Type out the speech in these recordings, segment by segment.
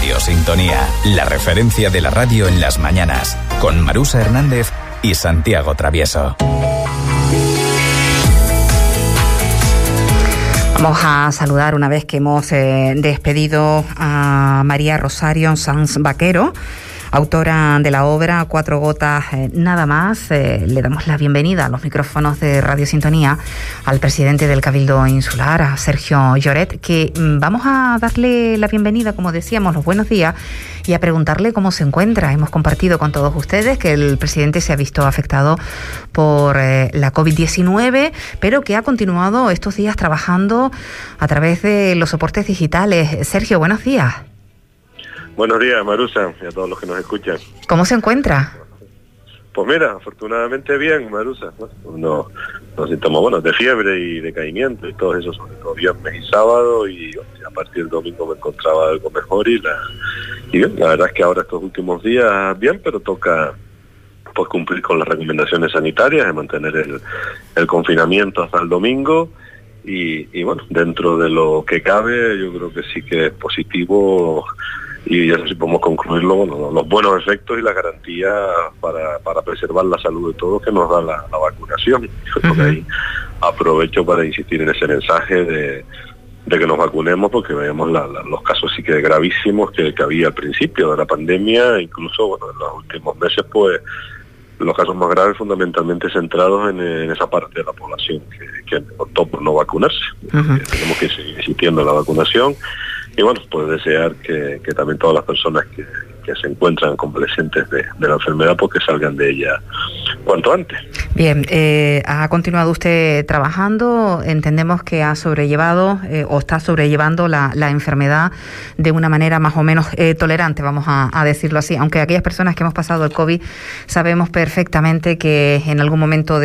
Radio Sintonía, la referencia de la radio en las mañanas, con Marusa Hernández y Santiago Travieso. Vamos a saludar, una vez que hemos despedido a María Rosario Sanz Vaquero, autora de la obra Cuatro gotas nada más. Le damos la bienvenida a los micrófonos de Radio Sintonía al presidente del Cabildo Insular, a Sergio Lloret, que vamos a darle la bienvenida, como decíamos, los buenos días, y a preguntarle cómo se encuentra. Hemos compartido con todos ustedes que el presidente se ha visto afectado por la COVID-19, pero que ha continuado estos días trabajando a través de los soportes digitales. Sergio, buenos días. Buenos días, Marusa, y a todos los que nos escuchan. ¿Cómo se encuentra? Pues mira, afortunadamente bien, Marusa. Nos sintamos, de fiebre y decaimiento y todo eso, sobre todo viernes y sábado, y a partir del domingo me encontraba algo mejor y bien, la verdad es que ahora estos últimos días bien, pero toca pues cumplir con las recomendaciones sanitarias de mantener el confinamiento hasta el domingo. Y bueno, dentro de lo que cabe, yo creo que sí que es positivo, y ya sé si podemos concluirlo, los buenos efectos y la garantía para preservar la salud de todos que nos da la vacunación. Yo ahí aprovecho para insistir en ese mensaje de que nos vacunemos, porque veamos los casos sí que gravísimos que había al principio de la pandemia, incluso en los últimos meses, pues los casos más graves fundamentalmente centrados en esa parte de la población que optó por no vacunarse. Tenemos que seguir insistiendo en la vacunación y pues desear que también todas las personas que se encuentran convalecientes de la enfermedad, pues que salgan de ella cuanto antes. Bien, ha continuado usted trabajando, entendemos que ha sobrellevado o está sobrellevando la enfermedad de una manera más o menos tolerante, vamos a decirlo así, aunque aquellas personas que hemos pasado el COVID sabemos perfectamente que en algún momento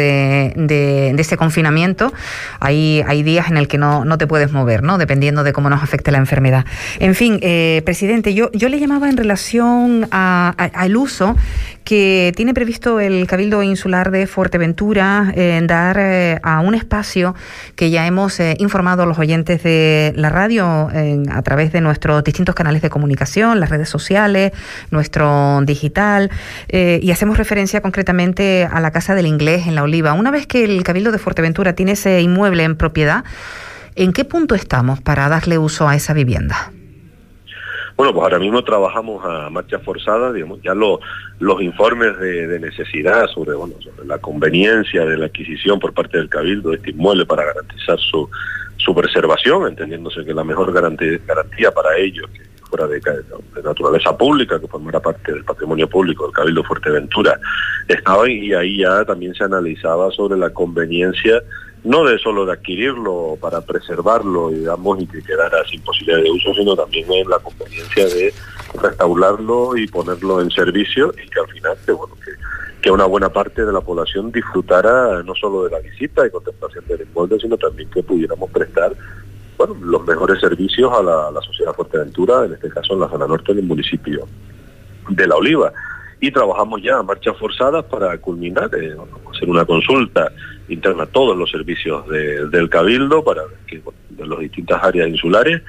de ese confinamiento hay días en el que no te puedes mover, ¿no? Dependiendo de cómo nos afecte la enfermedad. En fin, presidente, yo le llamaba en relación al uso que tiene previsto el Cabildo Insular de Fuerteventura en dar a un espacio que ya hemos informado a los oyentes de la radio a través de nuestros distintos canales de comunicación, las redes sociales, nuestro digital, y hacemos referencia concretamente a la Casa del Inglés en La Oliva. Una vez que el Cabildo de Fuerteventura tiene ese inmueble en propiedad, ¿en qué punto estamos para darle uso a esa vivienda? Pues ahora mismo trabajamos a marcha forzada, ya los informes de necesidad sobre la conveniencia de la adquisición por parte del Cabildo de este inmueble para garantizar su preservación, entendiéndose que la mejor garantía para ellos, que fuera de naturaleza pública, que formara parte del patrimonio público del Cabildo Fuerteventura, estaba, y ahí ya también se analizaba sobre la conveniencia no de solo de adquirirlo para preservarlo, y que quedara sin posibilidad de uso, sino también en la conveniencia de restaurarlo y ponerlo en servicio, y que al final que una buena parte de la población disfrutara no solo de la visita y contemplación del inmueble, sino también que pudiéramos prestar los mejores servicios a la sociedad Fuerteventura, en este caso en la zona norte del municipio de La Oliva. Y trabajamos ya a marchas forzadas para culminar, hacer una consulta interna a todos los servicios del Cabildo para que de las distintas áreas insulares,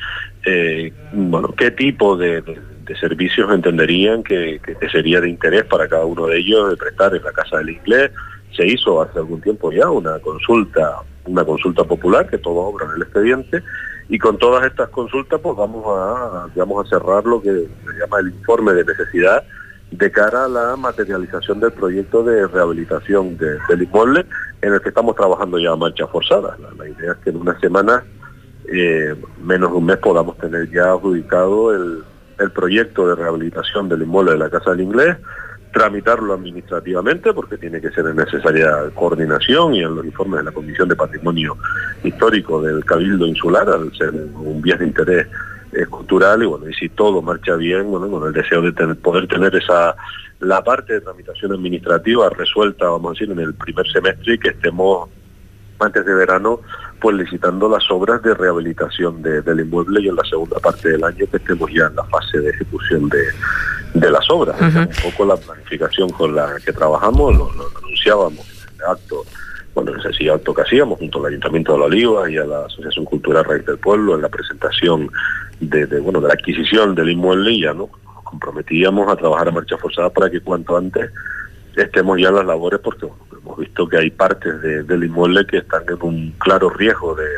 qué tipo de servicios entenderían que sería de interés para cada uno de ellos de prestar en la Casa del Inglés. Se hizo hace algún tiempo ya una consulta popular, que todo obra en el expediente, y con todas estas consultas vamos a cerrar lo que se llama el informe de necesidad de cara a la materialización del proyecto de rehabilitación del inmueble, en el que estamos trabajando ya a marcha forzada. La idea es que en una semana, menos de un mes, podamos tener ya adjudicado el proyecto de rehabilitación del inmueble de la Casa del Inglés, tramitarlo administrativamente, porque tiene que ser en necesaria coordinación, y en los informes de la Comisión de Patrimonio Histórico del Cabildo Insular, al ser un bien de interés cultural, y si todo marcha bien, con el deseo de poder tener la parte de tramitación administrativa resuelta, vamos a decir, en el primer semestre, y que estemos antes de verano licitando las obras de rehabilitación del inmueble, y en la segunda parte del año que estemos ya en la fase de ejecución de las obras. Un poco la planificación con la que trabajamos, lo anunciábamos en el acto, ese acto que hacíamos junto al Ayuntamiento de La Oliva y a la Asociación Cultural Raíz del Pueblo, en la presentación de la adquisición del inmueble, y ya nos comprometíamos a trabajar a marcha forzada para que cuanto antes estemos ya en las labores, porque hemos visto que hay partes del inmueble que están en un claro riesgo de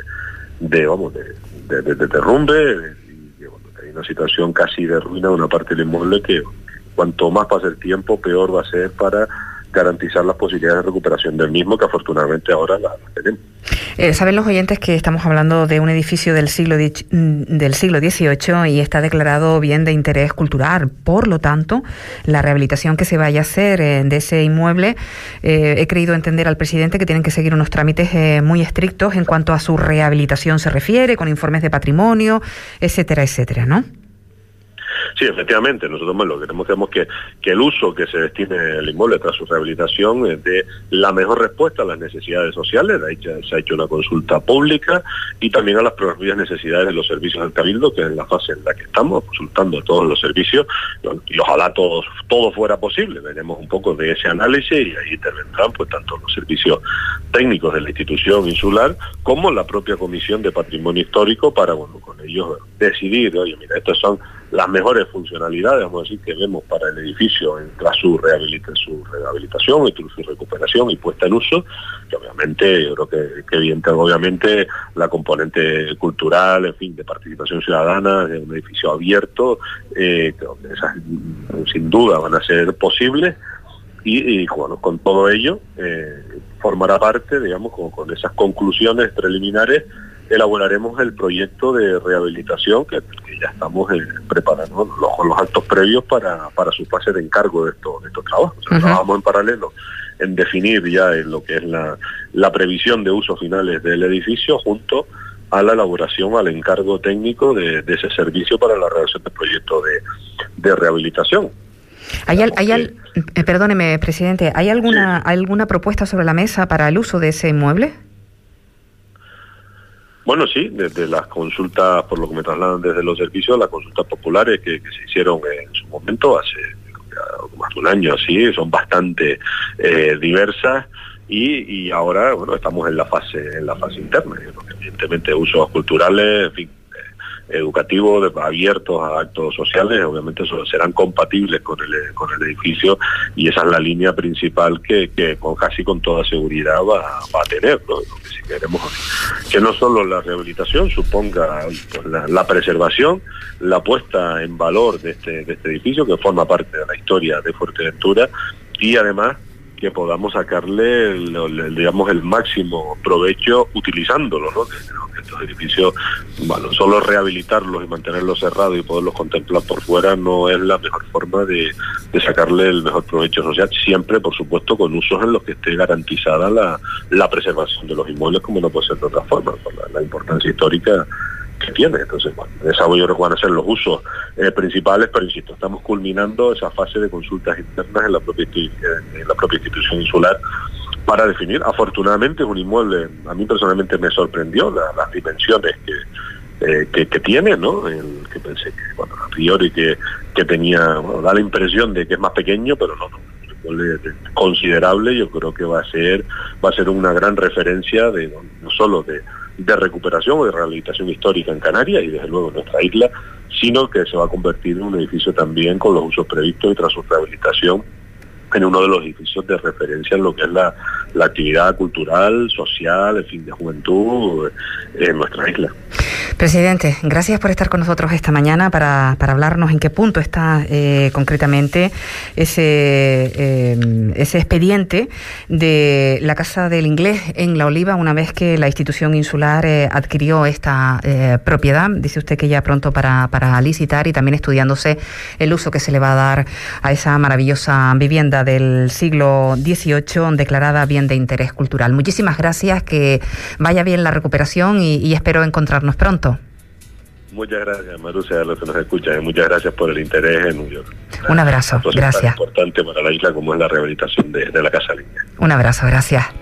derrumbe, y que hay una situación casi de ruina de una parte del inmueble que cuanto más pase el tiempo, peor va a ser para garantizar las posibilidades de recuperación del mismo, que afortunadamente ahora las tenemos. Saben los oyentes que estamos hablando de un edificio del siglo XVIII y está declarado bien de interés cultural. Por lo tanto, la rehabilitación que se vaya a hacer de ese inmueble, he creído entender al presidente que tienen que seguir unos trámites muy estrictos en cuanto a su rehabilitación se refiere, con informes de patrimonio, etcétera, etcétera, ¿no? Sí, efectivamente, nosotros lo que queremos que el uso que se destine al inmueble tras su rehabilitación dé la mejor respuesta a las necesidades sociales. De ahí se ha hecho una consulta pública, y también a las propias necesidades de los servicios del Cabildo, que es la fase en la que estamos, consultando todos los servicios, y ojalá todo fuera posible. Veremos un poco de ese análisis, y ahí intervendrán pues tanto los servicios técnicos de la institución insular como la propia Comisión de Patrimonio Histórico, para con ellos decidir, oye, mira, estas son las mejores funcionalidades, vamos a decir, que vemos para el edificio tras su rehabilitación y su recuperación y puesta en uso, que obviamente yo creo que evidente, obviamente la componente cultural, en fin, de participación ciudadana, de un edificio abierto, donde esas sin duda van a ser posibles, y bueno, con todo ello formará parte, digamos, con esas conclusiones preliminares, elaboraremos el proyecto de rehabilitación que ya estamos preparando los actos previos para su fase de encargo de estos trabajos. O sea, trabajamos en paralelo en definir ya lo que es la previsión de usos finales del edificio, junto a la elaboración, al encargo técnico de ese servicio para la redacción del proyecto de rehabilitación. Perdóneme, presidente, ¿hay alguna propuesta sobre la mesa para el uso de ese inmueble? Bueno, sí, desde las consultas, por lo que me trasladan desde los servicios, las consultas populares que se hicieron en su momento, hace más de un año así, son bastante diversas, y ahora, bueno, estamos en la fase interna, porque evidentemente usos culturales, en fin, educativos, abiertos a actos sociales, obviamente serán compatibles con el edificio, y esa es la línea principal que casi con toda seguridad va a tener, ¿no? Porque si queremos que no solo la rehabilitación suponga pues, la preservación, la puesta en valor de este edificio, que forma parte de la historia de Fuerteventura, y además que podamos sacarle digamos el máximo provecho utilizándolo, ¿no? Que estos edificios, bueno, solo rehabilitarlos y mantenerlos cerrados y poderlos contemplar por fuera no es la mejor forma de sacarle el mejor provecho social, siempre por supuesto con usos en los que esté garantizada la preservación de los inmuebles, como no puede ser de otra forma, por la importancia histórica que tiene. Entonces, bueno, esa yo creo que van a ser los usos principales, pero insisto, estamos culminando esa fase de consultas internas en la propia institución insular para definir. Afortunadamente es un inmueble, a mí personalmente me sorprendió las dimensiones que tiene, ¿no? Que pensé que, bueno, a priori que tenía, bueno, da la impresión de que es más pequeño, pero no, considerable. Yo creo que va a ser una gran referencia no solo de recuperación o de rehabilitación histórica en Canarias y desde luego en nuestra isla, sino que se va a convertir en un edificio también con los usos previstos y tras su rehabilitación en uno de los edificios de referencia en lo que es la actividad cultural, social, en fin, de juventud en nuestra isla. Presidente, gracias por estar con nosotros esta mañana para hablarnos en qué punto está concretamente ese expediente de la Casa del Inglés en La Oliva, una vez que la institución insular adquirió esta propiedad. Dice usted que ya pronto para licitar, y también estudiándose el uso que se le va a dar a esa maravillosa vivienda del siglo XVIII declarada bien de interés cultural. Muchísimas gracias, que vaya bien la recuperación y espero encontrarnos pronto. Muchas gracias, Marusa, a los que nos escuchan, y muchas gracias por el interés en New York. Un abrazo, gracias. Tan importante para la isla como es la rehabilitación de la Casa del Inglés. Un abrazo, gracias.